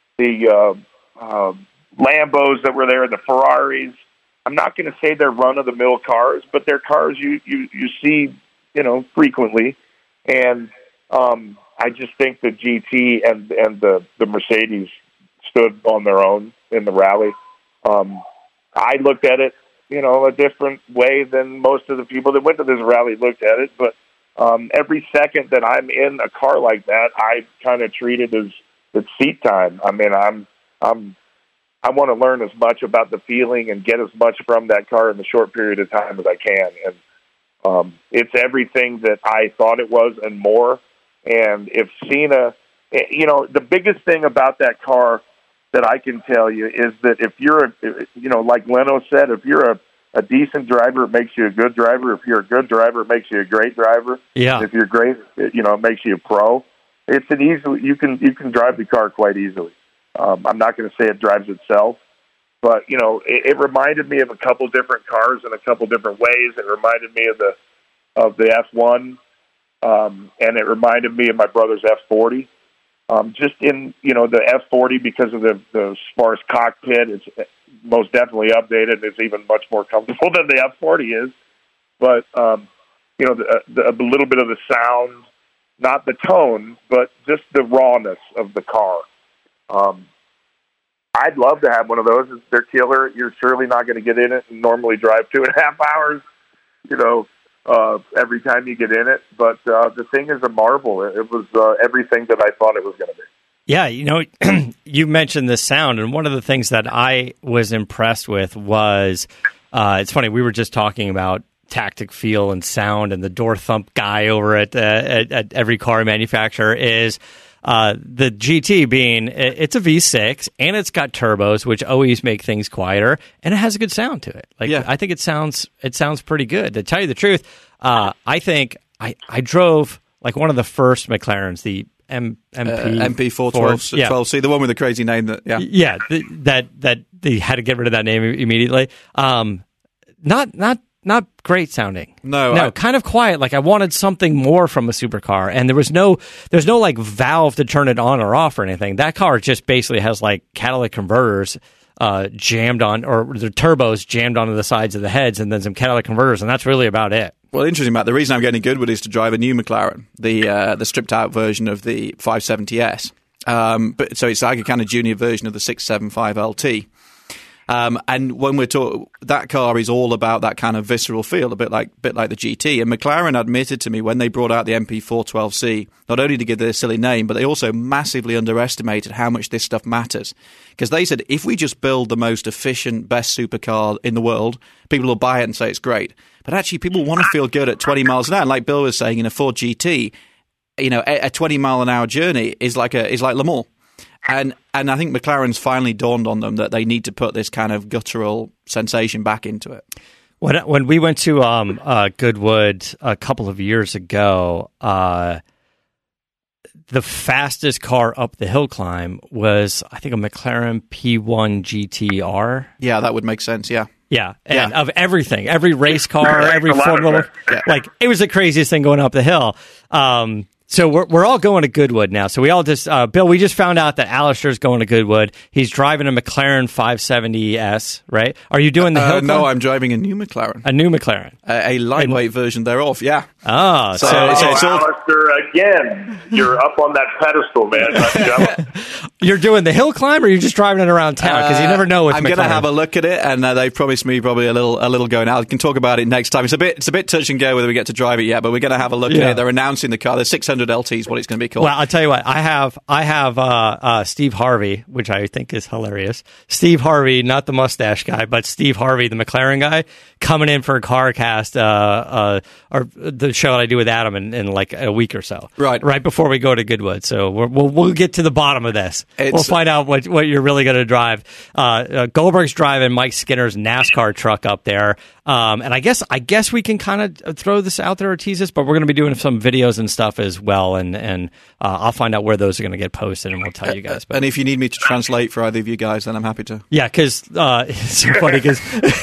Lambos that were there, and the Ferraris. I'm not going to say they're run-of-the-mill cars, but they're cars you see, frequently. And I just think the GT and the Mercedes stood on their own in the rally. I looked at it, a different way than most of the people that went to this rally looked at it. But every second that I'm in a car like that, I kind of treat it as it's seat time. I mean, I want to learn as much about the feeling and get as much from that car in the short period of time as I can. And it's everything that I thought it was and more. And if Cena, the biggest thing about that car that I can tell you is that if you're, like Leno said, if you're a decent driver, it makes you a good driver. If you're a good driver, it makes you a great driver. Yeah. If you're great, it makes you a pro. It's an easy. You can drive the car quite easily. I'm not going to say it drives itself, but it reminded me of a couple different cars in a couple different ways. It reminded me of the F1, and it reminded me of my brother's F40. Just in the F40, because of the sparse cockpit, it's most definitely updated. It's even much more comfortable than the F40 is. But a little bit of the sound. Not the tone, but just the rawness of the car. I'd love to have one of those. They're killer. You're surely not going to get in it and normally drive 2.5 hours, every time you get in it. But the thing is a marvel. It was everything that I thought it was going to be. Yeah, you mentioned the sound, and one of the things that I was impressed with was, it's funny, we were just talking about tactic feel and sound, and the door thump guy over at every car manufacturer is The GT being, it's a V6 and it's got turbos, which always make things quieter, and it has a good sound to it. Like, I think it sounds pretty good. To tell you the truth, I think I drove like one of the first McLarens, the MP412, 12C, the one with the crazy name that that they had to get rid of that name immediately. Not great sounding. No, kind of quiet. Like I wanted something more from a supercar, and there's no like valve to turn it on or off or anything. That car just basically has like catalytic converters jammed on, or the turbos jammed onto the sides of the heads, and then some catalytic converters, and that's really about it. Well, interesting, Matt. The reason I'm getting Goodwood is to drive a new McLaren, the stripped out version of the 570S. But so it's like a kind of junior version of the 675 LT. And when we're talking, that car is all about that kind of visceral feel, a bit like the GT. And McLaren admitted to me when they brought out the MP412C, not only to give their silly name, but they also massively underestimated how much this stuff matters. Because they said, if we just build the most efficient, best supercar in the world, people will buy it and say it's great. But actually, people want to feel good at 20 miles an hour. Like Bill was saying, in a Ford GT, a 20 mile an hour journey is like Le Mans. And I think McLaren's finally dawned on them that they need to put this kind of guttural sensation back into it. When we went to Goodwood a couple of years ago, the fastest car up the hill climb was, I think, a McLaren P1 GTR. Yeah, that would make sense, yeah. Yeah, and of everything, every race car, every Formula, like it was the craziest thing going up the hill. So we're all going to Goodwood now. So we all just Bill, we just found out that Alistair's going to Goodwood. He's driving a McLaren 570S, right? Are you doing the hill climb? No, I'm driving a new McLaren. A new McLaren. A lightweight version thereof, yeah. Ah, so Alistair, again, you're up on that pedestal, man. You're doing the hill climb, or you're just driving it around town? Because you never know with I'm McLaren. going to have a look at it, and they've promised me probably a little going out. I can talk about it next time. It's a bit touch and go whether we get to drive it yet, but we're going to have a look at it. They're announcing the car. The 600 LT is what it's going to be called. Well, I'll tell you what. I have Steve Harvey, which I think is hilarious. Steve Harvey, not the mustache guy, but Steve Harvey, the McLaren guy, coming in for a CarCast, or the show that I do with Adam in like a week or so. Right before we go to Goodwood. So we'll get to the bottom of this. We'll find out what you're really going to drive. Goldberg's driving Mike Skinner's NASCAR truck up there. And I guess we can kind of throw this out there or tease this, but we're going to be doing some videos and stuff as well, and I'll find out where those are going to get posted, and we'll tell you guys. And if you need me to translate for either of you guys, then I'm happy to. Yeah, because it's so funny because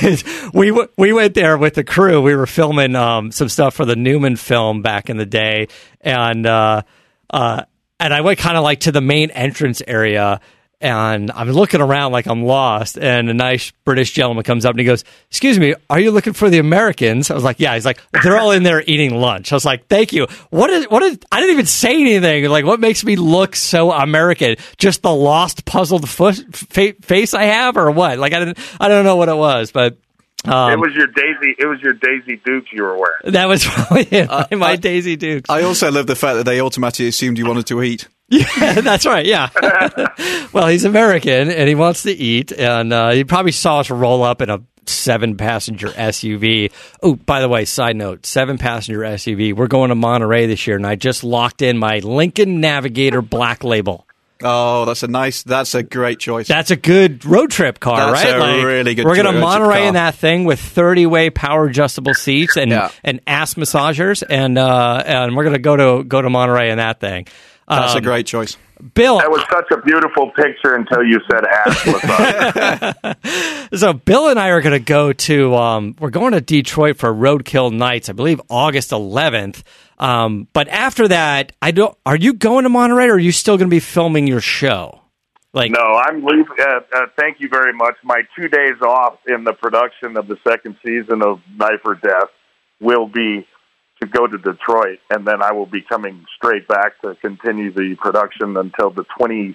we went there with the crew. We were filming some stuff for the Newman film back in the day, and I went kind of like to the main entrance area. And I'm looking around like I'm lost, and a nice British gentleman comes up and he goes, "Excuse me, are you looking for the Americans?" I was like, "Yeah." He's like, "They're all in there eating lunch." I was like, "Thank you." What is? I didn't even say anything. Like, what makes me look so American? Just the lost, puzzled face I have, or what? Like, I don't know what it was, but. It was your Daisy Dukes you were wearing. That was probably it, my Daisy Dukes. I also love the fact that they automatically assumed you wanted to eat. Yeah, that's right. Yeah. Well, he's American and he wants to eat, and he probably saw us roll up in a 7-passenger SUV. Oh, by the way, side note, 7-passenger SUV. We're going to Monterey this year, and I just locked in my Lincoln Navigator Black Label. Oh, that's a great choice. That's a good road trip car, that's right? That's a really good. We're going to Monterey in that thing with 30-way power adjustable seats and ass massagers, and we're going to go to Monterey in that thing. That's a great choice. Bill, that was such a beautiful picture until you said ass massage. So Bill and I are going to go to we're going to Detroit for Roadkill Nights, I believe August 11th. But after that, are you going to Monterey, or are you still going to be filming your show? No, I'm leaving. Thank you very much. My 2 days off in the production of the second season of Knife or Death will be to go to Detroit, and then I will be coming straight back to continue the production until the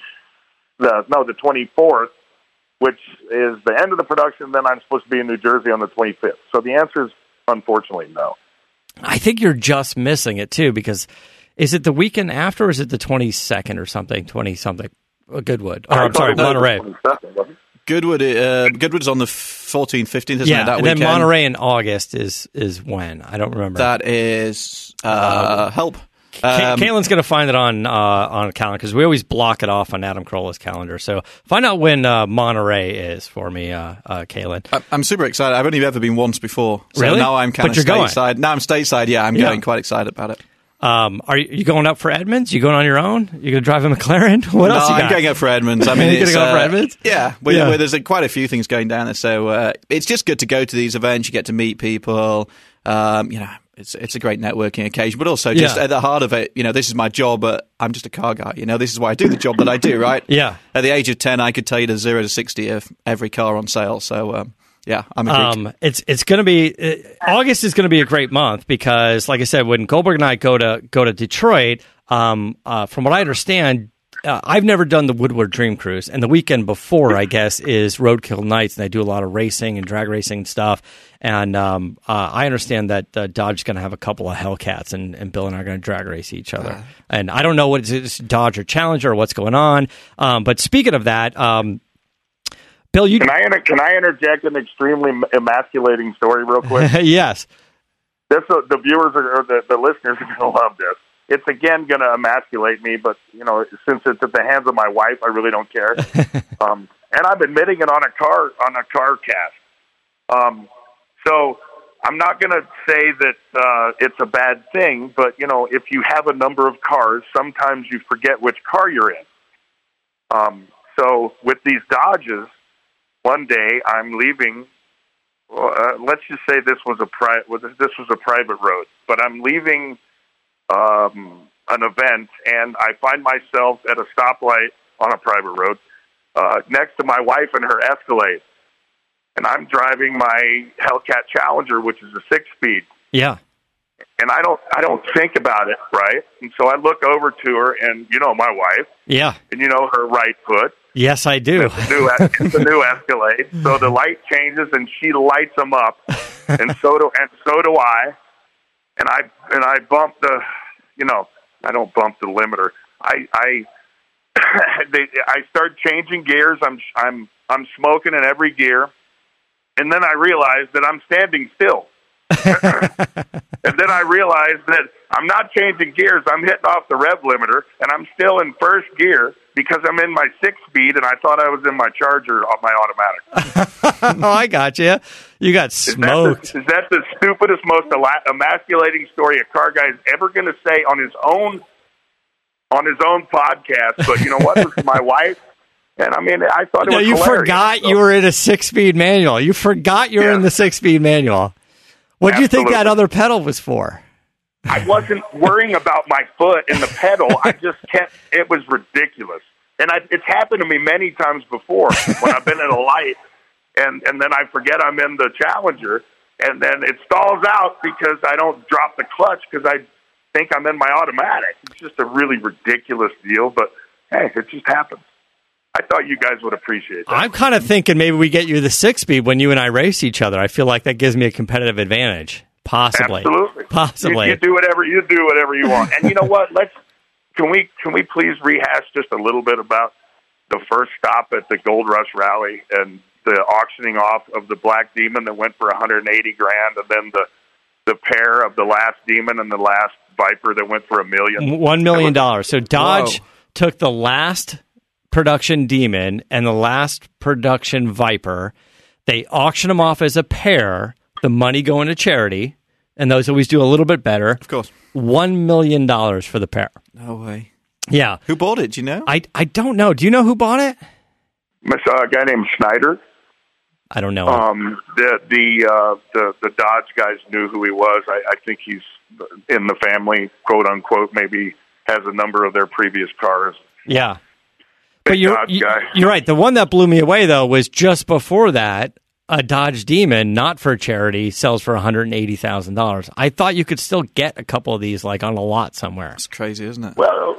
24th, which is the end of the production. Then I'm supposed to be in New Jersey on the 25th. So the answer is unfortunately no. I think you're just missing it too, because is it the weekend after, or is it the 22nd or something? 20-something. Goodwood. I'm sorry, Monterey. Goodwood's on the 14th, 15th, isn't it? That and weekend. Then Monterey in August is when? I don't remember. That is Help. Caitlin's going to find it on a calendar because we always block it off on Adam Carolla's calendar. So find out when Monterey is for me, Caitlin. I'm super excited. I've only ever been once before. So really? now I'm kind of stateside. Going. Now I'm stateside. Yeah, I'm going. Quite excited about it. Are you going up for Edmonds? You going on your own? You going to drive a McLaren? What else you got? I'm going up for Edmonds. I mean, you're going to go for Edmonds? Yeah. There's quite a few things going down there. So it's just good to go to these events. You get to meet people. It's a great networking occasion, but also just at the heart of it, this is my job, but I'm just a car guy. This is why I do the job that I do, right? Yeah. At the age of 10, I could tell you the 0 to 60 of every car on sale. So, I'm a geek. It's going to be August is going to be a great month because, like I said, when Goldberg and I go to Detroit, from what I understand, I've never done the Woodward Dream Cruise, and the weekend before, I guess, is Roadkill Nights, and they do a lot of racing and drag racing and stuff. And I understand that Dodge is going to have a couple of Hellcats, and Bill and I are going to drag race each other. And I don't know what it's Dodge or Challenger or what's going on. But speaking of that, Bill, can I interject an extremely emasculating story real quick? Yes. The viewers or the listeners are going to love this. It's again going to emasculate me, but since it's at the hands of my wife, I really don't care. And I'm admitting it on a car cast. So I'm not going to say that it's a bad thing, but if you have a number of cars, sometimes you forget which car you're in. So with these Dodges, one day I'm leaving. Let's just say this was a private road, but I'm leaving an event, and I find myself at a stoplight on a private road next to my wife and her Escalade, and I'm driving my Hellcat Challenger, which is a 6-speed. Yeah. And I don't think about it, right? And so I look over to her, and my wife. Yeah. And her right foot. Yes, I do. It's a new Escalade. So the light changes, and she lights them up, and so do I. And I bump the, I don't bump the limiter. I start changing gears. I'm smoking in every gear, and then I realize that I'm standing still. And then I realized that I'm not changing gears. I'm hitting off the rev limiter, and I'm still in first gear because I'm in my 6-speed, and I thought I was in my Charger on my automatic. Oh, I got you. You got smoked. Is that the stupidest, most emasculating story a car guy is ever going to say on his own podcast? But you know what? It was my wife. And I mean, I thought it was hilarious. Forgot you were in a 6-speed manual. You forgot you were in the 6-speed manual. What do you think that other pedal was for? I wasn't worrying about my foot and the pedal. I just kept, it was ridiculous. And it's happened to me many times before when I've been at a light and then I forget I'm in the Challenger and then it stalls out because I don't drop the clutch because I think I'm in my automatic. It's just a really ridiculous deal, but hey, it just happens. I thought you guys would appreciate that. I'm kind of thinking maybe we get you the 6-speed when you and I race each other. I feel like that gives me a competitive advantage. Possibly. Absolutely. Possibly. You do whatever you want. And you know what? Can we please rehash just a little bit about the first stop at the Gold Rush Rally and the auctioning off of the Black Demon that went for $180,000, and then the pair of the last Demon and the last Viper that went for $1 million. $1 million. So Dodge took the last production Demon and the last production Viper. They auction them off as a pair, the money going to charity, and those always do a little bit better. Of course. $1 million for the pair. No way. Yeah. Who bought it? Do you know? I don't know. Do you know who bought it? A guy named Schneider. I don't know. The Dodge guys knew who he was. I think he's in the family, quote unquote. Maybe has a number of their previous cars. Yeah. But you're right. The one that blew me away, though, was just before that, a Dodge Demon, not for charity, sells for $180,000. I thought you could still get a couple of these, like, on a lot somewhere. It's crazy, isn't it? Well,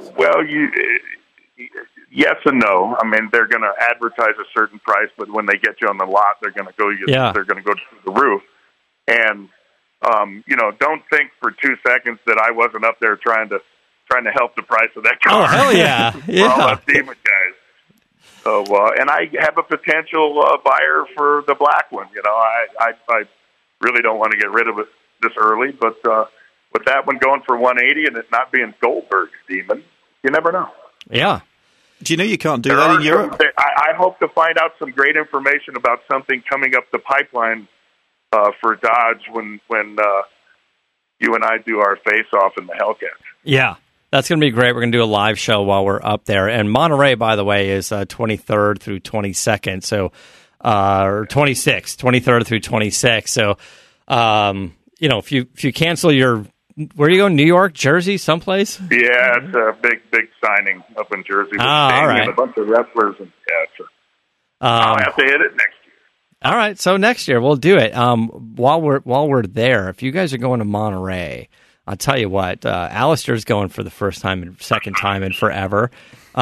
yes and no. I mean, they're going to advertise a certain price, but when they get you on the lot, they're going to go. They're going to go to the roof. And don't think for 2 seconds that I wasn't up there trying to help the price of that car. Oh, hell yeah. For all us Demon guys. So, and I have a potential buyer for the black one. I really don't want to get rid of it this early, but with that one going for 180 and it not being Goldberg's Demon, you never know. Yeah. Do you know you can't do that in Europe? I hope to find out some great information about something coming up the pipeline for Dodge when you and I do our face-off in the Hellcats. Yeah. That's going to be great. We're going to do a live show while we're up there. And Monterey, by the way, is 23rd through 22nd. So, or 26th, 23rd through 26th. So, if you cancel your, where are you going? New York, Jersey, someplace? Yeah, it's a big signing up in Jersey with all right. and a bunch of wrestlers. And I'll have to hit it next year. All right, so next year we'll do it. While we're there, if you guys are going to Monterey, I'll tell you what, Alistair's going for the first time and second time in forever.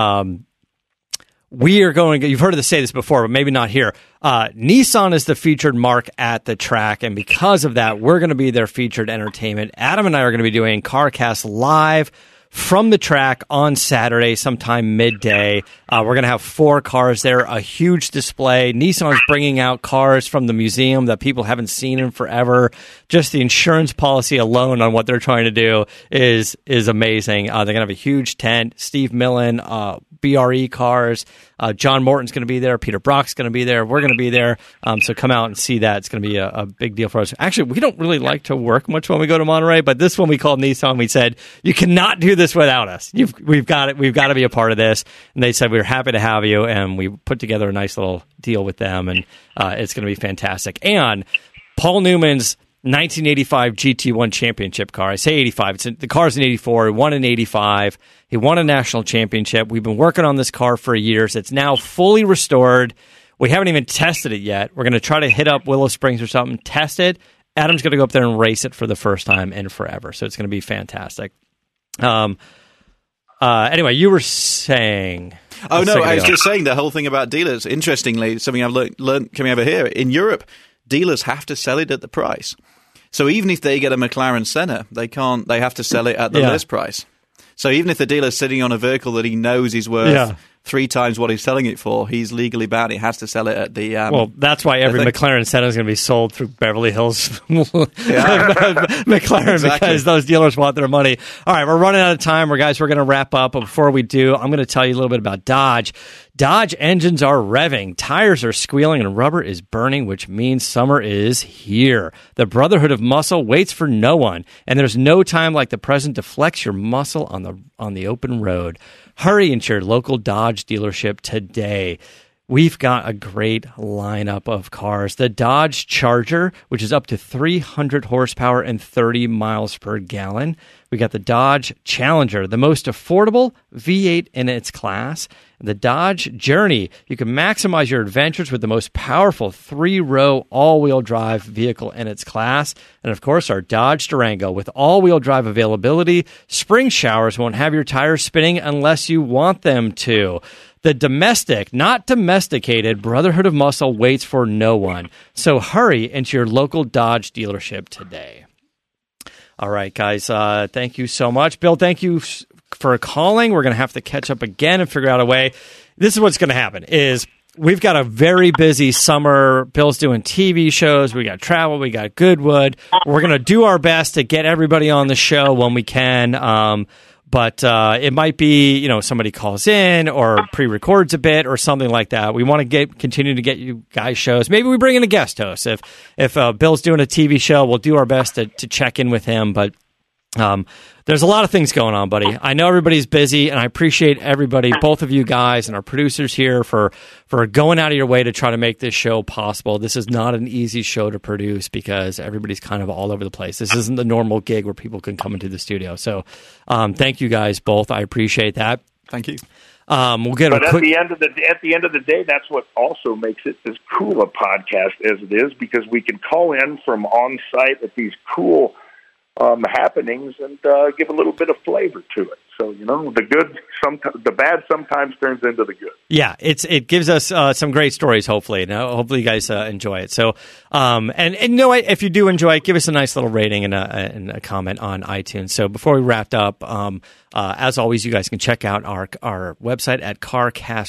We are going, you've heard us say this before, but maybe not here. Nissan is the featured mark at the track, and because of that, we're going to be their featured entertainment. Adam and I are going to be doing CarCast live from the track on Saturday, sometime midday. We're going to have 4 cars there, a huge display. Nissan's bringing out cars from the museum that people haven't seen in forever. Just the insurance policy alone on what they're trying to do is amazing. They're going to have a huge tent. Steve Millen, BRE cars. John Morton's going to be there. Peter Brock's going to be there. We're going to be there. So come out and see that. It's going to be a big deal for us. Actually, we don't really like to work much when we go to Monterey, but this one we called Nissan. We said, you cannot do this without us. We've got it. We've got to be a part of this. And they said, we're happy to have you. And we put together a nice little deal with them. And it's going to be fantastic. And Paul Newman's 1985 GT1 championship car. I say 85. The car's in 84. He won in 85. He won a national championship. We've been working on this car for years. It's now fully restored. We haven't even tested it yet. We're going to try to hit up Willow Springs or something, test it. Adam's going to go up there and race it for the first time in forever. So it's going to be fantastic. Anyway, you were saying... Oh, no, I was just saying the whole thing about dealers. Interestingly, something I've learned coming over here. In Europe, dealers have to sell it at the price. So even if they get a McLaren Senna, they have to sell it at the list price. So even if the dealer's sitting on a vehicle that he knows is worth 3 times what he's selling it for, he's legally bound. He has to sell it at the... well, that's why every McLaren Senna is going to be sold through Beverly Hills McLaren, because those dealers want their money. All right, we're running out of time. We're going to wrap up. But before we do, I'm going to tell you a little bit about Dodge. Dodge engines are revving, tires are squealing, and rubber is burning, which means summer is here. The Brotherhood of Muscle waits for no one, and there's no time like the present to flex your muscle on the open road. Hurry into your local Dodge dealership today. We've got a great lineup of cars. The Dodge Charger, which is up to 300 horsepower and 30 miles per gallon. We got the Dodge Challenger, the most affordable V8 in its class. The Dodge Journey, you can maximize your adventures with the most powerful 3-row all-wheel drive vehicle in its class. And of course, our Dodge Durango with all-wheel drive availability. Spring showers won't have your tires spinning unless you want them to. The domestic, not domesticated, Brotherhood of Muscle waits for no one. So hurry into your local Dodge dealership today. All right, guys, thank you so much. Bill, thank you for calling. We're going to have to catch up again and figure out a way. This is what's going to happen is we've got a very busy summer. Bill's doing TV shows. We got travel. We got Goodwood. We're going to do our best to get everybody on the show when we can. But it might be, somebody calls in or pre-records a bit or something like that. We want to continue to get you guys shows. Maybe we bring in a guest host. If Bill's doing a TV show, we'll do our best to check in with him. But there's a lot of things going on, buddy. I know everybody's busy, and I appreciate everybody, both of you guys and our producers here for going out of your way to try to make this show possible. This is not an easy show to produce because everybody's kind of all over the place. This isn't the normal gig where people can come into the studio. So thank you guys both. I appreciate that. Thank you. We'll get at the end of the day, that's what also makes it as cool a podcast as it is, because we can call in from on site at these cool happenings and give a little bit of flavor to it. So, the good, the bad sometimes turns into the good. Yeah, it gives us some great stories, hopefully. Hopefully you guys enjoy it. So, and if you do enjoy it, give us a nice little rating and a comment on iTunes. So before we wrap up, as always, you guys can check out our website at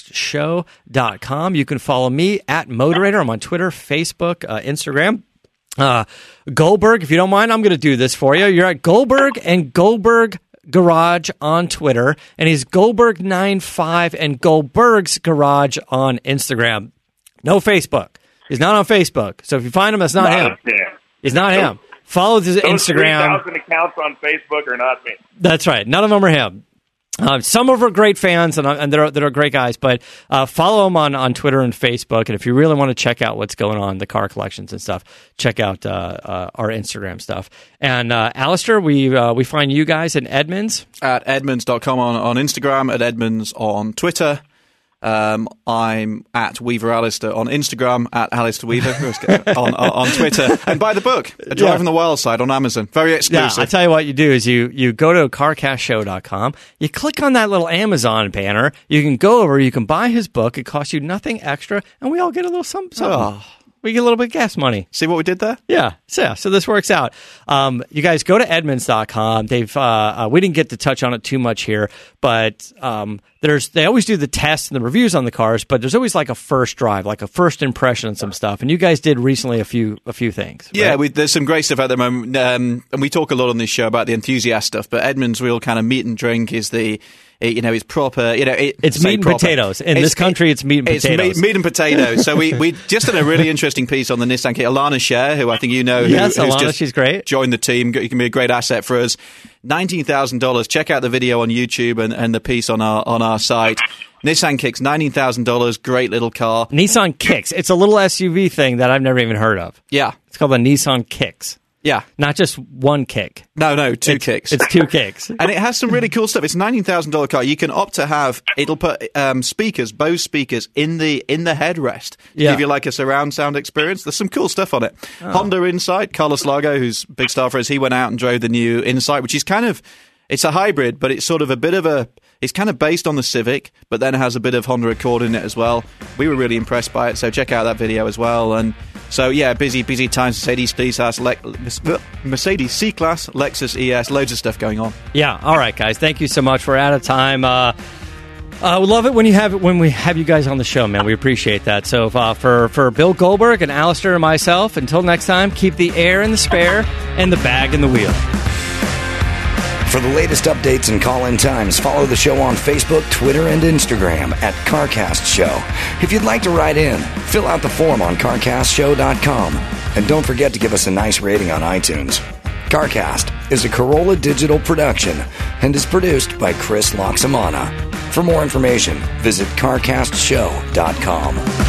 carcastshow.com. You can follow me at Moderator. I'm on Twitter, Facebook, Instagram. Goldberg, if you don't mind, I'm going to do this for you. You're at Goldberg and Goldberg Garage on Twitter, and he's Goldberg95 and Goldberg's Garage on Instagram. No Facebook. He's not on Facebook. So if you find him, that's not him. He's not him. Follow his Instagram. 3,000 accounts on Facebook are not me. That's right. None of them are him. Some of them are great fans, and they're great guys, but follow them on Twitter and Facebook. And if you really want to check out what's going on, the car collections and stuff, check out our Instagram stuff. And Alistair, we find you guys at Edmunds. At Edmunds.com on Instagram, at Edmunds on Twitter. I'm at Weaver Alistair on Instagram, at Alistair Weaver on Twitter, and buy the book, A Drive on the Wild Side, on Amazon. Very exclusive. Yeah, I tell you what you do is you go to carcastshow.com, you click on that little Amazon banner, you can go over, you can buy his book, it costs you nothing extra, and we all get a little something. Oh. We get a little bit of gas money. See what we did there? Yeah. So this works out. You guys go to Edmunds.com. We didn't get to touch on it too much here, but they always do the tests and the reviews on the cars, but there's always like a first drive, like a first impression on some stuff. And you guys did recently a few things. Right? Yeah, there's some great stuff at the moment, and we talk a lot on this show about the enthusiast stuff. But Edmunds' real kind of meat and drink is it's proper. It's meat and potatoes. In this country, it's meat and potatoes. It's meat and potatoes. So we just done a really interesting piece on the Nissan kit. Alana Scher, who I think you know, yes, Alana, she's great. Joined the team. You can be a great asset for us. $19,000. Check out the video on YouTube and the piece on our site. Nissan Kicks, $19,000. Great little car. Nissan Kicks. It's a little SUV thing that I've never even heard of. Yeah, it's called the Nissan Kicks. Yeah. Not just one kick. No, two kicks. It's two kicks. And it has some really cool stuff. It's a $19,000 car. You can opt to have, it'll put speakers, Bose speakers, in the headrest to give you like a surround sound experience. There's some cool stuff on it. Oh. Honda Insight, Carlos Lago, who's a big star for us, he went out and drove the new Insight, which is it's a hybrid, but it's sort of it's kind of based on the Civic, but then it has a bit of Honda Accord in it as well. We were really impressed by it, so check out that video as well. And so, yeah, busy times. Mercedes C-Class, Lexus ES, loads of stuff going on. Yeah, all right, guys. Thank you so much. We're out of time. We love it when we have you guys on the show, man. We appreciate that. So for Bill Goldberg and Alistair and myself, until next time, keep the air in the spare and the bag in the wheel. For the latest updates and call-in times, follow the show on Facebook, Twitter, and Instagram at CarCast Show. If you'd like to write in, fill out the form on CarCastShow.com. And don't forget to give us a nice rating on iTunes. CarCast is a Corolla Digital production and is produced by Chris Loxamana. For more information, visit CarCastShow.com.